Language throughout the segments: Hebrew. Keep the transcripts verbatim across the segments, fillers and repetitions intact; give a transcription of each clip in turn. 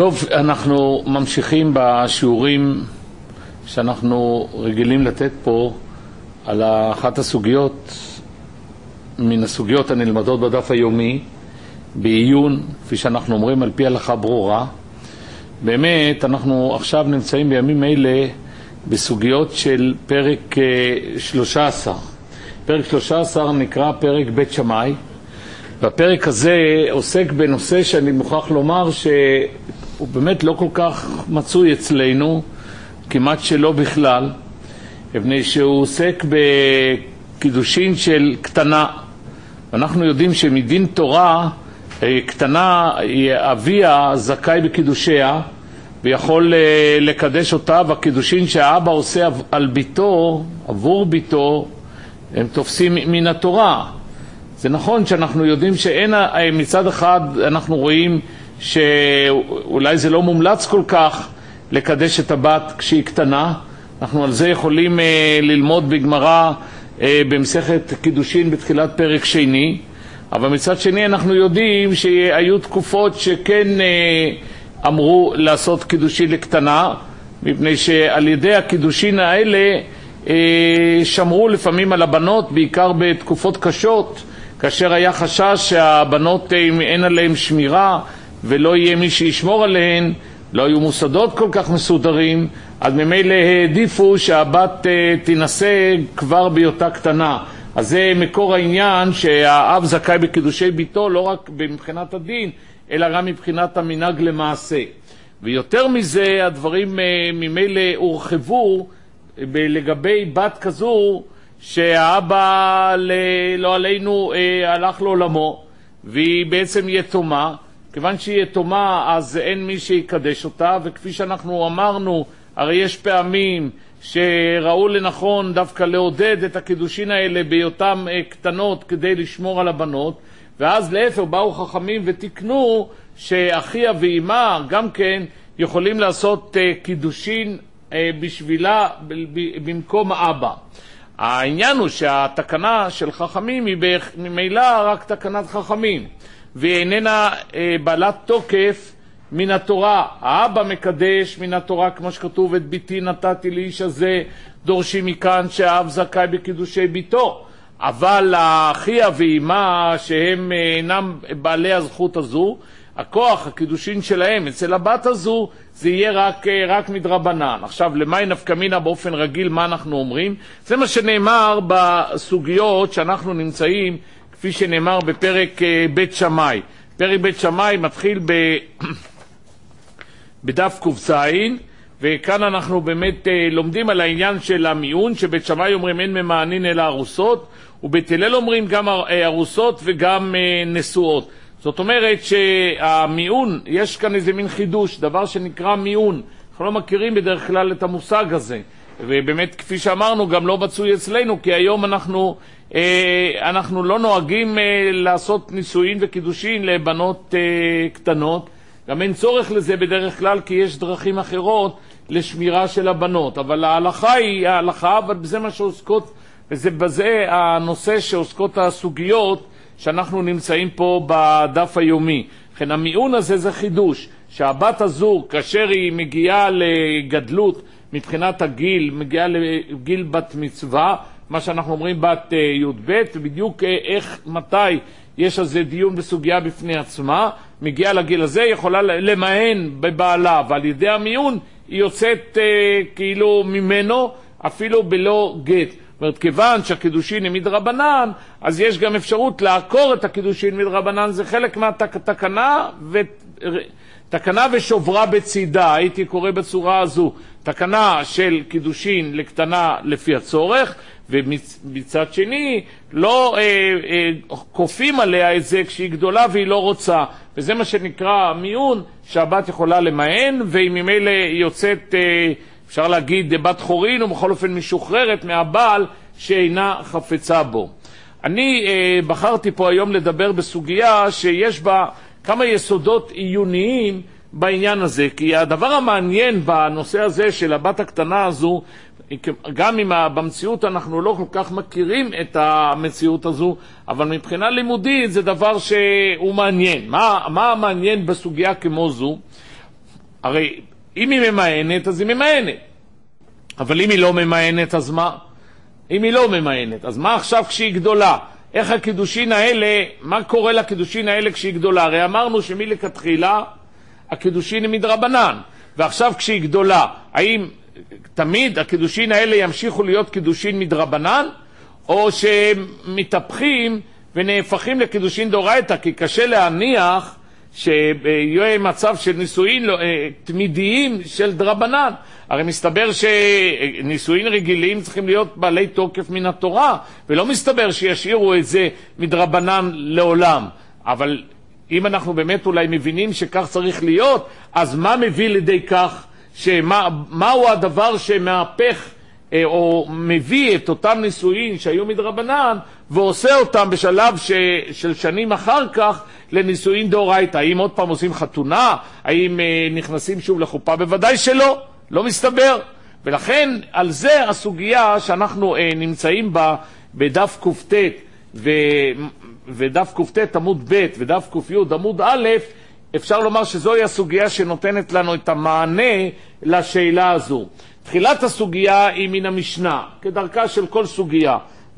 טוב, אנחנו ממשיכים בשיעורים שאנחנו רגילים לתת פה על אחת הסוגיות מן הסוגיות הנלמדות בדף היומי בעיון, כפי שאנחנו אומרים, על פי הלכה ברורה. באמת אנחנו עכשיו נמצאים בימים אלה בסוגיות של פרק שלושה עשר. פרק שלושה עשר נקרא פרק בית שמאי. והפרק הזה עוסק בנושא שאני מוכרח לומר שהוא באמת לא כל כך מצוי אצלנו, כמעט שלא בכלל, מפני שהוא עוסק בקידושין של קטנה. אנחנו יודעים שמדין תורה קטנה אביה זכאי בקידושיה ויכול לקדש אותה, והקידושין שהאבא עושה על ביתו, עבור ביתו, הם תופסים מן התורה. זה נכון שאנחנו יודעים שאין, מצד אחד אנחנו רואים שאולי זה לא מומלץ כל כך לקדש את הבת כשהיא קטנה. אנחנו על זה יכולים ללמוד בגמרא במסכת קידושין בתחילת פרק שני, אבל מצד שני אנחנו יודעים שהיו תקופות שכן אמרו לעשות קידושין לקטנה, מפני שעל ידי הקידושין האלה שמרו לפעמים על הבנות, בעיקר בתקופות קשות, כאשר היה חשש שהבנות אין עליהן שמירה ולא יהיה מי שישמור עליהן, לא היו מוסדות כל כך מסודרים, אז ממילא העדיפו שהבת תנסה כבר בהיותה קטנה. אז זה מקור העניין שהאב זכאי בקידושי ביתו לא רק מבחינת הדין, אלא גם מבחינת המנהג למעשה. ויותר מזה הדברים ממילא הורחבו לגבי בת כזו שהאבא לא עלינו הלך לעולמו והיא בעצם יתומה. כיוון שהיא יתומה אז אין מי שיקדש אותה, וכפי שאנחנו אמרנו, הרי יש פעמים שראו לנכון דווקא לעודד את הקידושין האלה בהיותם קטנות כדי לשמור על הבנות, ואז להפך באו חכמים ותקנו שאחיה ואימה גם כן יכולים לעשות קידושין בשבילה במקום האבא. העניין הוא שהתקנה של חכמים היא ממילא רק תקנת חכמים, והיא איננה בעלת תוקף מן התורה. האבא מקדש מן התורה, כמו שכתוב, את ביתי נתתי לאיש הזה, דורשים מכאן שהאב זכאי בקידושי ביתו. אבל האחיה ואימה שהם אינם בעלי הזכות הזו, הכוח הקידושין שלהם אצל הבת הזו זה יהיה רק, רק מדרבנן. עכשיו, למאי נפקא מינה באופן רגיל מה אנחנו אומרים? זה מה שנאמר בסוגיות שאנחנו נמצאים, כפי שנאמר בפרק בית שמאי. פרק בית שמאי מתחיל ב... בדף קופציים, וכאן אנחנו באמת לומדים על העניין של המיון, שבית שמאי אומרים אין ממענין אלא ארוסות, ובית הלל אומרים גם ארוסות וגם נשואות. זאת אומרת שהמיון, יש כאן איזה מין חידוש, דבר שנקרא מיון. אנחנו לא מכירים בדרך כלל את המושג הזה, ובאמת כפי שאמרנו גם לא מצוי אצלנו, כי היום אנחנו, אנחנו לא נוהגים לעשות נישואין וקידושין לבנות קטנות, גם אין צורך לזה בדרך כלל, כי יש דרכים אחרות לשמירה של הבנות. אבל ההלכה היא ההלכה, אבל בזה מה שעוסקות, וזה בזה הנושא שעוסקות הסוגיות שאנחנו נמצאים פה בדף היומי. לכן המיון הזה זה חידוש, שהבת הזו, כאשר היא מגיעה לגדלות מבחינת הגיל, מגיעה לגיל בת מצווה, מה שאנחנו אומרים בת י' ב', ובדיוק איך, מתי יש על זה דיון בסוגיה בפני עצמה, מגיעה לגיל הזה, יכולה למען בבעלה, ועל ידי המיון היא יוצאת אה, כאילו ממנו, אפילו בלא גט. זאת אומרת, כיוון שהקידושין היא מדרבנן, אז יש גם אפשרות לעקור את הקידושין מדרבנן, זה חלק מהתקנה, תקנה ושוברה בצידה, הייתי קורא בצורה הזו, תקנה של קידושין לקטנה לפי הצורך, ומצד שני לא אה, אה, קופים עליה את זה כשהיא גדולה והיא לא רוצה, וזה מה שנקרא מיון, שהבת יכולה למען, והיא ממילא יוצאת, אה, אפשר להגיד, בת חורין, ובכל אופן משוחררת מהבעל שאינה חפצה בו. אני אה, בחרתי פה היום לדבר בסוגיה שיש בה כמה יסודות עיוניים בעניין הזה, כי הדבר המעניין בנושא הזה של הבת הקטנה הזו, גם אם במציאות אנחנו לא כל כך מכירים את המציאות הזו, אבל מבחינה לימודית זה דבר שהוא מעניין. מה, מה מעניין בסוגיה כמו זו? הרי אם היא ממאנת, אז היא ממאנת. אבל אם היא לא ממאנת, אז מה? אם היא לא ממאנת, אז מה עכשיו כשהיא גדולה? איך הקידושין האלה, מה קורה לקידושין האלה כשהיא גדולה? הרי אמרנו שמלכתחילה הקידושין הם מדרבנן, ועכשיו כשהיא גדולה, האם תמיד הקידושין האלה ימשיכו להיות קידושין מדרבנן, או שהם מתהפכים ונהפכים לקידושין דאורייתא? כי קשה להניח שיהיה מצב של נישואין תמידיים של דרבנן. הרי מסתבר שנישואין רגילים צריכים להיות בעלי תוקף מן התורה, ולא מסתבר שישאירו את זה מדרבנן לעולם. אבל אם אנחנו באמת אולי מבינים שכך צריך להיות, אז מה מביא לידי כך? שמה, מהו הדבר שמהפך או מביא את אותם נישואין שהיו מדרבנן ועושה אותם בשלב ש, של שנים אחר כך לנישואין דאורייתא? האם עוד פעם עושים חתונה? האם אה, נכנסים שוב לחופה? בוודאי שלא, לא מסתבר. ולכן על זה הסוגיה שאנחנו אה, נמצאים בה בדף קופטט ו, ודף קופטט עמוד ב' ודף קופי עמוד א', אפשר לומר שזוהי הסוגיה שנותנת לנו את המענה לשאלה הזו. תחילת הסוגיה היא מן המשנה, כדרכה של כל סוגיה.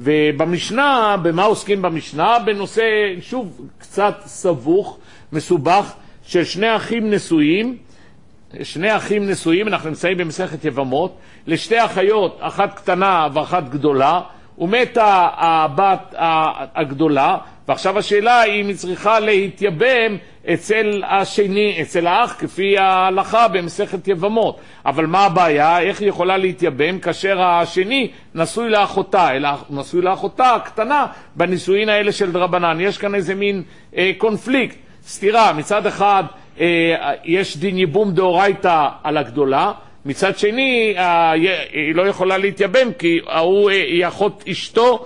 ובמשנה, במה עוסקים במשנה? בנושא, שוב, קצת סבוך, מסובך, של שני אחים נשואים. שני אחים נשואים, אנחנו נמצאים במסכת יבמות, לשתי אחיות, אחת קטנה ואחת גדולה, ומתה הבת הגדולה, ועכשיו השאלה היא אם היא צריכה להתייבם אצל השני, אצל האח, כפי ההלכה במסכת יבמות. אבל מה הבעיה? איך היא יכולה להתייבם כאשר השני נשוי לאחותה, אלא נשוי לאחותה הקטנה בנישואין האלה של דרבנן? יש כאן איזה מין אה, קונפליקט, סתירה. מצד אחד אה, יש דין ייבום דאורייתא על הגדולה, מצד שני אה, היא לא יכולה להתייבם כי הוא, אה, היא אחות אשתו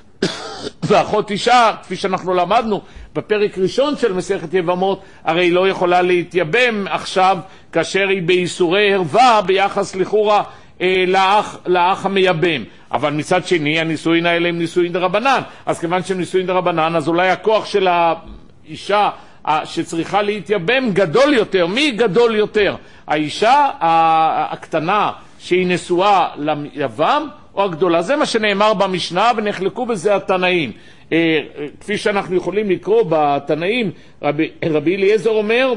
ואחות אישה, כפי שאנחנו למדנו בפרק ראשון של מסכת יבמות, הרי היא לא יכולה להתייבם עכשיו כאשר היא באיסורי ערווה ביחס לכאורה אה, לאח, לאח המייבם. אבל מצד שני הנישואין האלה הם נישואין דרבנן, אז כיוון שהם נישואין דרבנן, אז אולי הכוח של האישה שצריכה להתייבם גדול יותר. מי גדול יותר? האישה הקטנה שהיא נשואה ליבם או הגדולה? זה מה שנאמר במשנה, ונחלקו בזה התנאים. אה, כפי שאנחנו יכולים לקרוא בתנאים, רבי, רבי אליעזר אומר,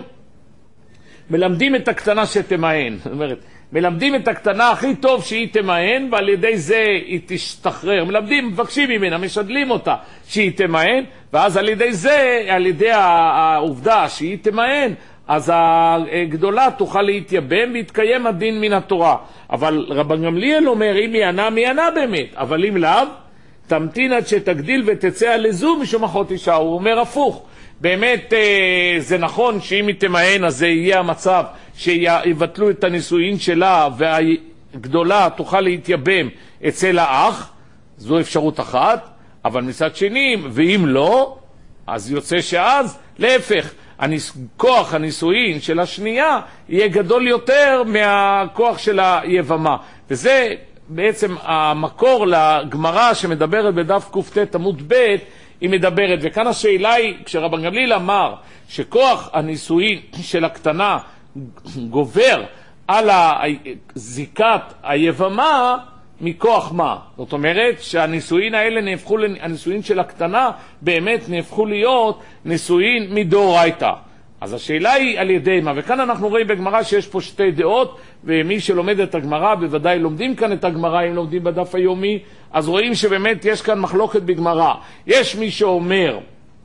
מלמדים את הקטנה שתמהן. זאת אומרת, מלמדים את הקטנה הכי טוב שהיא תמהן, ועל ידי זה היא תשתחרר. מלמדים, מבקשים ממנה, משדלים אותה שהיא תמהן, ואז על ידי זה, על ידי העובדה שהיא תמהן, אז הגדולה תוכל להתייבם והתקיים הדין מן התורה. אבל רבן גמליאל אומר, אם היא ענה, מי ענה באמת? אבל אם לאו, תמתין עד שתגדיל ותצא על איזו משום אחות אישה. הוא אומר הפוך. באמת זה נכון שאם היא תמהן, אז זה יהיה המצב שיבטלו את הנישואין שלה, והגדולה תוכל להתייבם אצל האח. זו אפשרות אחת. אבל מצד שני, ואם לא, אז יוצא שאז, להפך, כוח הנישואין של השנייה יהיה גדול יותר מהכוח של היבמה. וזה בעצם המקור לגמרא שמדברת בדף קופטט עמוד ב', היא מדברת. וכאן השאלה היא, כשרבן גמליאל אמר שכוח הנישואין של הקטנה גובר על זיקת היבמה, מכוח מה? זאת אומרת שהנישואין האלה נהפכו, הנישואין של הקטנה באמת נהפכו להיות נישואין מדאורייתא. אז השאלה היא על ידי מה? וכאן אנחנו רואים בגמרא שיש פה שתי דעות, ומי שלומד את הגמרא, בוודאי לומדים כאן את הגמרא, אם לומדים בדף היומי, אז רואים שבאמת יש כאן מחלוקת בגמרא. יש מי שאומר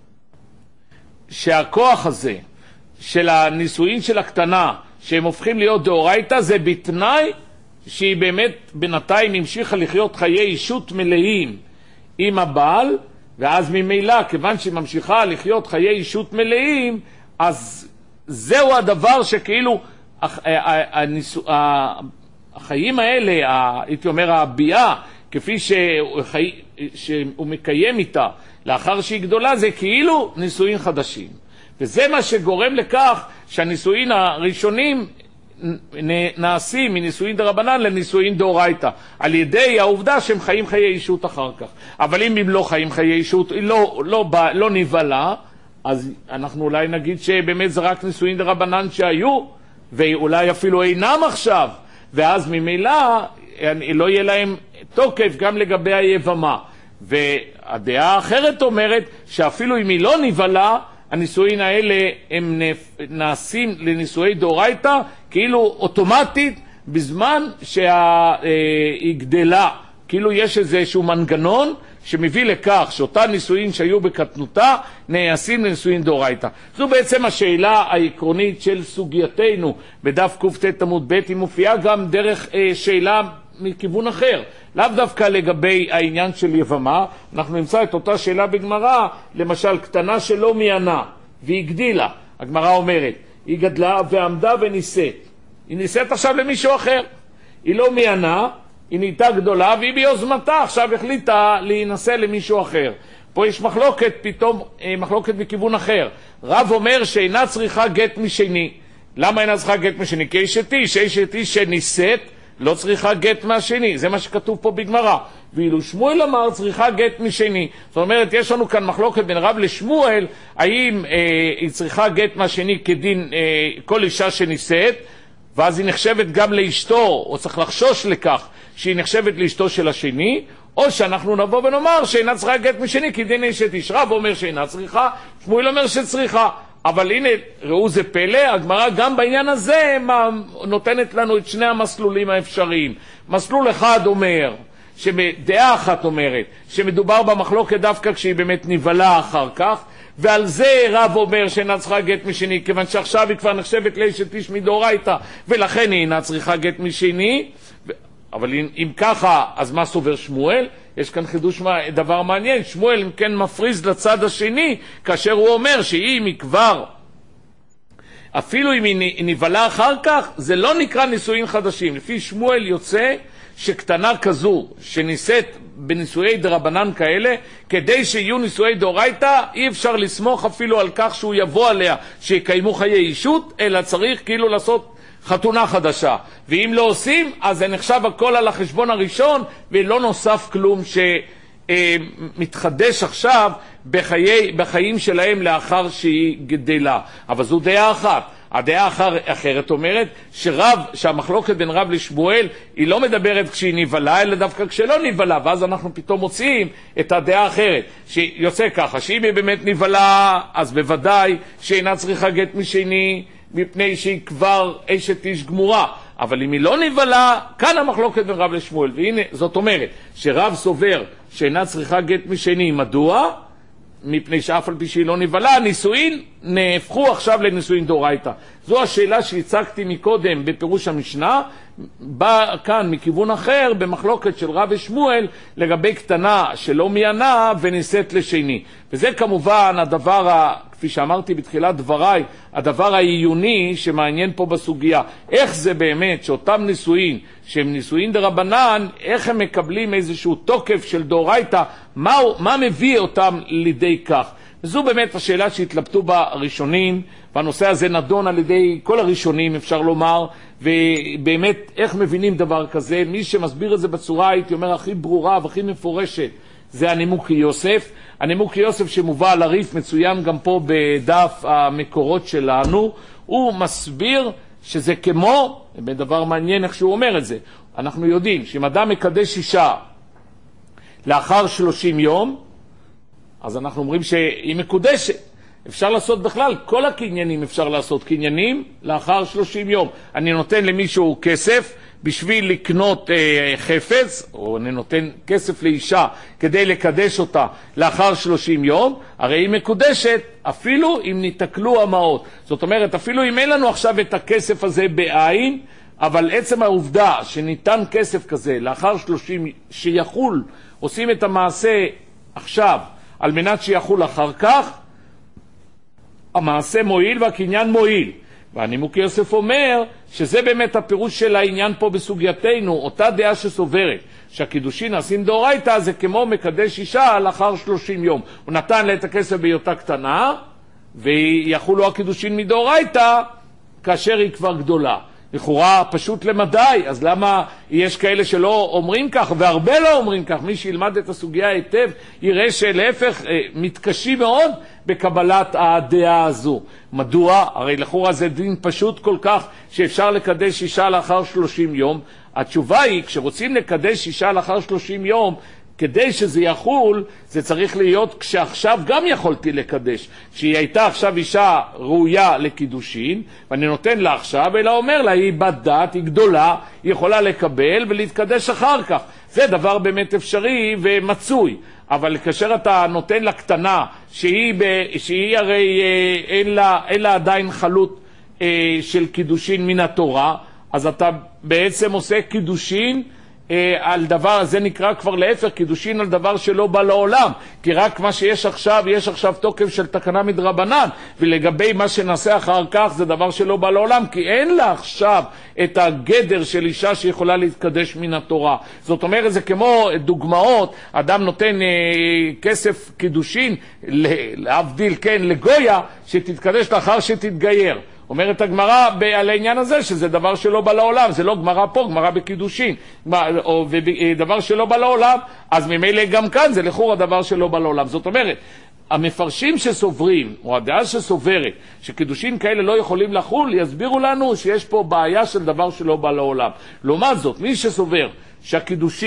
שהכוח הזה של הנישואין של הקטנה, שהם הופכים להיות דאורייתא, זה בתנאי שהיא באמת בינתיים המשיכה לחיות חיי אישות מלאים עם הבעל, ואז ממילא, כיוון שהיא ממשיכה לחיות חיי אישות מלאים, אז זהו הדבר שכאילו החיים האלה, הייתי אומר הביאה, כפי שהוא מקיים איתה לאחר שהיא גדולה, זה כאילו נישואין חדשים. וזה מה שגורם לכך שהנישואין הראשונים נעשים מנישואין דרבנן לנישואין דאורייתא, על ידי העובדה שהם חיים חיי אישות אחר כך. אבל אם הם לא חיים חיי אישות, לא, לא, לא, לא נבלה, אז אנחנו אולי נגיד שבאמת זה רק נישואין דרבנן שהיו, ואולי אפילו אינם עכשיו, ואז ממילא לא יהיה להם תוקף גם לגבי היבמה. והדעה האחרת אומרת שאפילו אם היא לא נבלה, הנישואין האלה הם נעשים לנישואי דאורייתא כאילו אוטומטית בזמן שהיא גדלה, כאילו יש איזשהו מנגנון שמביא לכך שאותה נישואין שהיו בקטנותה נעשים לנישואין דאורייתא. זו בעצם השאלה העקרונית של סוגייתנו בדף קט עמוד ב'. היא מופיעה גם דרך שאלה מכיוון אחר, לאו דווקא לגבי העניין של יבמה. אנחנו נמצא את אותה שאלה בגמרא, למשל קטנה שלא מיענה והיא גדילה. הגמרא אומרת, היא גדלה ועמדה ונישאת, היא נישאת עכשיו למישהו אחר, היא לא מיענה, היא נהייתה גדולה והיא ביוזמתה עכשיו החליטה להינשא למישהו אחר. פה יש מחלוקת, פתאום מחלוקת מכיוון אחר. רב אומר שאינה צריכה גט משני. למה אינה צריכה גט משני? כי אשת איש, אשת איש שנישאת לא צריכה גט מהשני, זה מה שכתוב פה בגמרא. ואילו שמואל אמר צריכה גט משני. זאת אומרת, יש לנו כאן מחלוקת בין רב לשמואל, האם אה, היא צריכה גט מהשני כדין אה, כל אישה שנישאת, ואז היא נחשבת גם לאשתו, או צריך לחשוש לכך שהיא נחשבת לאשתו של השני, או שאנחנו נבוא ונאמר שאינה צריכה גט משני כדין אשת איש. רב אומר שאינה צריכה, שמואל אומר שצריכה. אבל הנה, ראו זה פלא, הגמרא גם בעניין הזה נותנת לנו את שני המסלולים האפשריים. מסלול אחד אומר, שדעה אחת אומרת, שמדובר במחלוקת דווקא כשהיא באמת נבלה אחר כך, ועל זה רב אומר שאינה צריכה גט משני, כיוון שעכשיו היא כבר נחשבת לאשת איש מדאורייתא, ולכן היא אינה צריכה גט משני. אבל אם, אם ככה, אז מה סובר שמואל? יש כאן חידוש דבר מעניין. שמואל אם כן מפריז לצד השני, כאשר הוא אומר שאם היא כבר, אפילו אם היא נבלה אחר כך, זה לא נקרא נישואין חדשים. לפי שמואל יוצא שקטנה כזו, שנישאת בנישואי דרבנן כאלה, כדי שיהיו נישואי דאורייתא, אי אפשר לסמוך אפילו על כך שהוא יבוא עליה, שיקיימו חיי אישות, אלא צריך כאילו לעשות חתונה חדשה. ואם לא עושים, אז זה נחשב הכל על החשבון הראשון, ולא נוסף כלום שמתחדש עכשיו בחיי, בחיים שלהם לאחר שהיא גדלה. אבל זו דעה אחת. הדעה האחרת אומרת שרב, שהמחלוקת בין רב לשמואל היא לא מדברת כשהיא נבלה, אלא דווקא כשלא נבלה, ואז אנחנו פתאום מוצאים את הדעה האחרת, שיוצא ככה, שאם היא באמת נבלה, אז בוודאי שאינה צריכה גט משני, מפני שהיא כבר אשת איש גמורה. אבל אם היא לא נבלה, כאן המחלוקת בין רב לשמואל. והנה, זאת אומרת, שרב סובר שאינה צריכה גט משני, מדוע? מפני שאף על פי שהיא לא נבלה, הנישואין נהפכו עכשיו לנישואין דאורייתא. זו השאלה שהצגתי מקודם בפירוש המשנה, בא כאן מכיוון אחר במחלוקת של רב ושמואל לגבי קטנה שלא מיענה ונישאת לשני. וזה כמובן הדבר, כפי שאמרתי בתחילת דבריי, הדבר העיוני שמעניין פה בסוגיה. איך זה באמת שאותם נישואין שהם נישואין דרבנן, איך הם מקבלים איזשהו תוקף של דאורייתא, מה, מה מביא אותם לידי כך? וזו באמת השאלה שהתלבטו בה הראשונים, והנושא הזה נדון על ידי כל הראשונים אפשר לומר, ובאמת איך מבינים דבר כזה? מי שמסביר את זה בצורה הייתי אומר הכי ברורה והכי מפורשת זה הנימוק יוסף. הנימוק יוסף שמובא על הריף מצוין גם פה בדף המקורות שלנו, הוא מסביר שזה כמו, בדבר מעניין איך שהוא אומר את זה, אנחנו יודעים שאם אדם מקדש אישה לאחר שלושים יום, אז אנחנו אומרים שהיא מקודשת. אפשר לעשות בכלל, כל הקניינים אפשר לעשות קניינים לאחר שלושים יום. אני נותן למישהו כסף בשביל לקנות אה, חפץ, או אני נותן כסף לאישה כדי לקדש אותה לאחר שלושים יום, הרי היא מקודשת אפילו אם ניתקלו המעות. זאת אומרת, אפילו אם אין לנו עכשיו את הכסף הזה בעין, אבל עצם העובדה שניתן כסף כזה לאחר שלושים שיחול, עושים את המעשה עכשיו על מנת שיחול אחר כך, המעשה מועיל והקניין מועיל. והנימוק יוסף אומר שזה באמת הפירוש של העניין פה בסוגייתנו, אותה דעה שסוברת שהקידושין נעשים דאורייתא, זה כמו מקדש אישה לאחר שלושים יום. הוא נתן לה את הכסף בהיותה קטנה, ויחולו הקידושין מדאורייתא כאשר היא כבר גדולה. לכאורה פשוט למדי, אז למה יש כאלה שלא אומרים כך, והרבה לא אומרים כך? מי שילמד את הסוגיה היטב יראה שלהפך מתקשים מאוד בקבלת הדעה הזו. מדוע? הרי לכאורה זה דין פשוט כל כך שאפשר לקדש אישה לאחר שלושים יום. התשובה היא, כשרוצים לקדש אישה לאחר שלושים יום, כדי שזה יחול, זה צריך להיות כשעכשיו גם יכולתי לקדש. כשהיא הייתה עכשיו אישה ראויה לקידושין, ואני נותן לה עכשיו, אלא אומר לה, היא בת דת, היא גדולה, היא יכולה לקבל ולהתקדש אחר כך. זה דבר באמת אפשרי ומצוי. אבל כאשר אתה נותן לה קטנה, שהיא, ב, שהיא הרי אין לה, אין לה עדיין חלות אה, של קידושין מן התורה, אז אתה בעצם עושה קידושין על דבר, זה נקרא כבר להפך, קידושין על דבר שלא בא לעולם, כי רק מה שיש עכשיו, יש עכשיו תוקף של תקנה מדרבנן, ולגבי מה שנעשה אחר כך זה דבר שלא בא לעולם, כי אין לה עכשיו את הגדר של אישה שיכולה להתקדש מן התורה. זאת אומרת, זה כמו דוגמאות, אדם נותן אה, כסף קידושין, להבדיל, כן, לגויה, שתתקדש לאחר שתתגייר. אומרת הגמרא על העניין הזה שזה דבר שלא בא לעולם, זה לא גמרא פה, גמרא בקידושין, או דבר שלא בא לעולם, אז ממילא גם כאן זה לכאורה דבר שלא בא לעולם. זאת אומרת, המפרשים שסוברים, או הדעה שסוברת, שקידושין כאלה לא יכולים לחול, יסבירו לנו שיש פה בעיה של דבר שלא בא לעולם. לעומת זאת, מי שסובר שהקידושין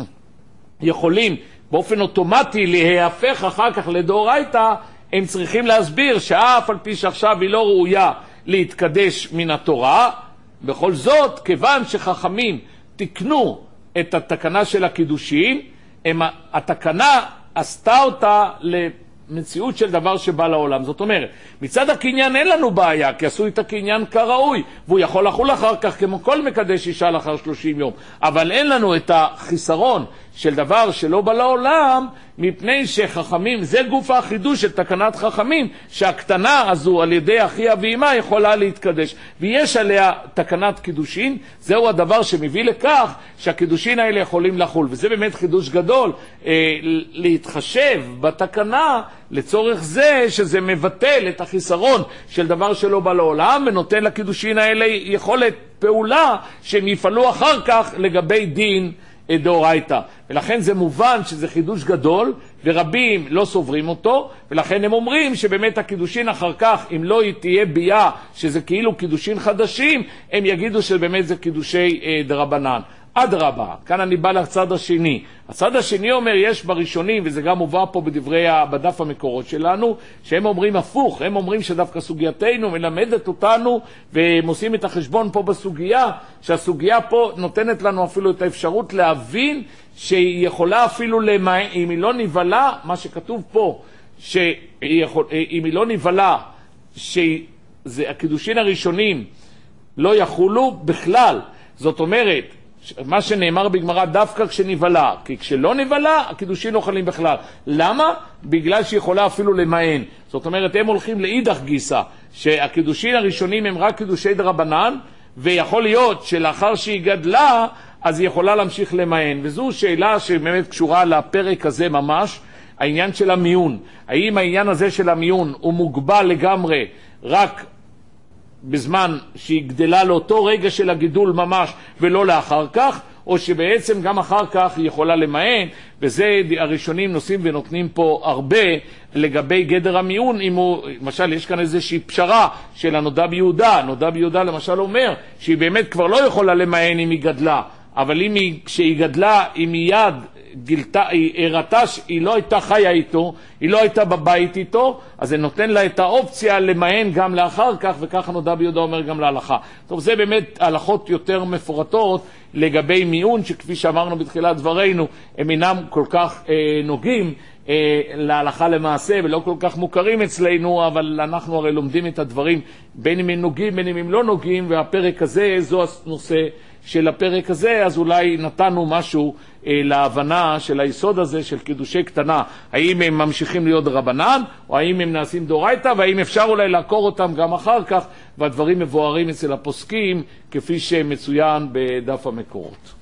יכולים באופן אוטומטי להיהפך אחר כך לדאורייתא, הם צריכים להסביר שאף על פי שעכשיו היא לא ראויה להתקדש מן התורה, בכל זאת, כיוון שחכמים תקנו את התקנה של הקידושין, הם, התקנה עשתה אותה למציאות של דבר שבא לעולם. זאת אומרת, מצד הקניין אין לנו בעיה, כי עשו את הקניין כראוי, והוא יכול לחול אחר כך כמו כל מקדש אישה לאחר שלושים יום. אבל אין לנו את החיסרון של דבר שלא בא לעולם, מפני שחכמים, זה גוף החידוש של תקנת חכמים, שהקטנה הזו על ידי אחיה ואימה יכולה להתקדש, ויש עליה תקנת קידושין. זהו הדבר שמביא לכך שהקידושין האלה יכולים לחול, וזה באמת חידוש גדול, אה, להתחשב בתקנה לצורך זה שזה מבטל את החיסרון של דבר שלא בא לעולם, ונותן לקידושין האלה יכולת פעולה שהם יפעלו אחר כך לגבי דין דאורייתא. ולכן זה מובן שזה חידוש גדול, ורבים לא סוברים אותו, ולכן הם אומרים שבאמת הקידושין אחר כך, אם לא תהיה ביאה שזה כאילו קידושין חדשים, הם יגידו שבאמת זה קידושי אה, דרבנן. אדרבה, כאן אני בא לצד השני. הצד השני אומר, יש בראשונים, וזה גם מובא פה בדברי, בדף המקורות שלנו, שהם אומרים הפוך, הם אומרים שדווקא סוגייתנו מלמדת אותנו, והם עושים את החשבון פה בסוגיה, שהסוגיה פה נותנת לנו אפילו את האפשרות להבין, שהיא יכולה אפילו למען, אם היא לא נבלה, מה שכתוב פה, שאם היא לא נבלה, שהקידושין הראשונים לא יחולו בכלל. זאת אומרת, מה שנאמר בגמרא דווקא כשנבלה, כי כשלא נבלה הקידושין לא חלים בכלל. למה? בגלל שהיא יכולה אפילו למען. זאת אומרת, הם הולכים לאידך גיסא, שהקידושין הראשונים הם רק קידושי דרבנן, ויכול להיות שלאחר שהיא גדלה אז היא יכולה להמשיך למען. וזו שאלה שבאמת קשורה לפרק הזה ממש, העניין של המיון. האם העניין הזה של המיון הוא מוגבל לגמרי רק בזמן שהיא גדלה לאותו רגע של הגידול ממש ולא לאחר כך, או שבעצם גם אחר כך היא יכולה למען, וזה הראשונים נושאים ונותנים פה הרבה לגבי גדר המיון. אם הוא, למשל, יש כאן איזושהי פשרה של הנודע ביהודה, נודע ביהודה למשל אומר שהיא באמת כבר לא יכולה למען אם היא גדלה, אבל אם היא, כשהיא גדלה, היא מיד גילתה, היא הראתה שהיא לא הייתה חיה איתו, היא לא הייתה בבית איתו, אז זה נותן לה את האופציה למען גם לאחר כך, וככה נודע ביהודה אומר גם להלכה. טוב, זה באמת הלכות יותר מפורטות לגבי מיון, שכפי שאמרנו בתחילת דברינו, הם אינם כל כך אה, נוגעים אה, להלכה למעשה, ולא כל כך מוכרים אצלנו, אבל אנחנו הרי לומדים את הדברים בין אם הם נוגעים, בין אם הם לא נוגעים, והפרק הזה, זו הנושא של הפרק הזה, אז אולי נתנו משהו אה, להבנה של היסוד הזה של קידושי קטנה, האם הם ממשיכים להיות רבנן, או האם הם נעשים דאורייתא, והאם אפשר אולי לעקור אותם גם אחר כך, והדברים מבוארים אצל הפוסקים, כפי שמצוין בדף המקורות.